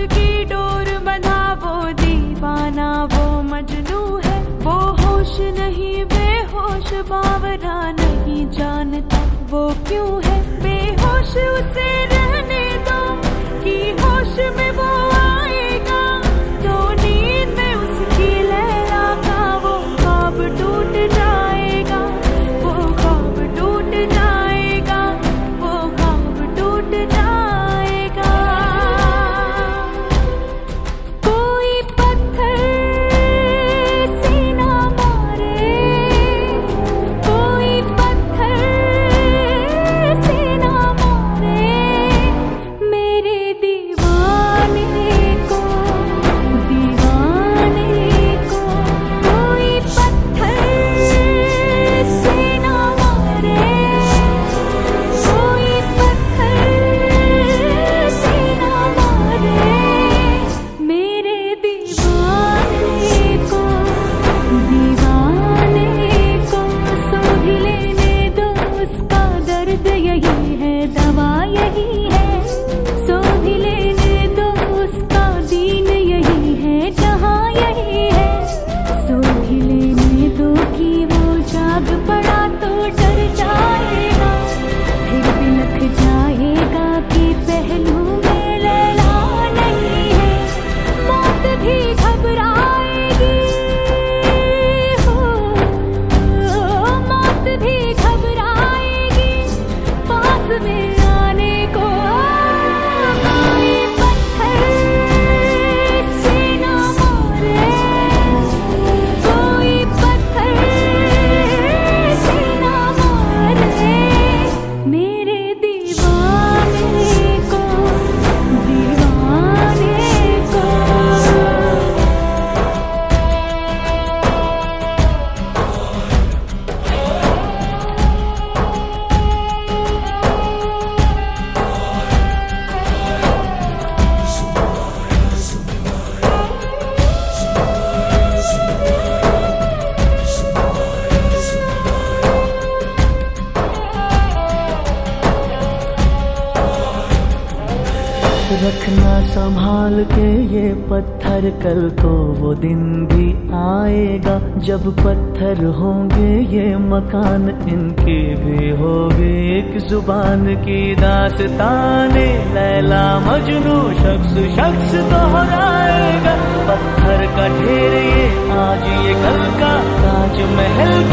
की डोर बंधा वो दीवाना, वो मजनू है, वो होश नहीं बेहोश बावरा नहीं जानता वो क्यों है बेहोश। उसे रहने दो कि होश में वो आएगा, तो नींद में उसकी लैला का वो ख्वाब टूट जाएगा, वो ख्वाब टूट जाएगा, वो ख्वाब टूट जाएगा। कोई पत्थर से ना मारे, कोई पत्थर से ना मारे मेरे दीवाने को, दीवाने को। कोई पत्थर से ना मारे, कोई पत्थर से ना मारे मेरे दीवाने को, दीवाने को। सो भी लेने दो उसका दर्द यही है, दवा यही है। सो भी लेने दो उसका दीन यही है, जहाँ यही है। सो भी लेने दो कि वो जाग पड़ा तो डर जाएगा, फिर बिलख जाएगा कि पहलू में लैला नहीं है। मौत भी घबराएगी हो, मौत भी घबराएगी पास में आने को। कोई पत्थर से ना मारे, कोई पत्थर से ना मारे मेरे दीवाने को, दीवाने को। रखना संभाल के ये पत्थर, कल को वो दिन भी आएगा जब पत्थर होंगे ये मकान, इनकी भी होगी एक जुबान की दास्ताने। लैला मजनू शख्स शख्स दोहराएगा, पत्थर का ढेर ये आज ये कल का ताज महल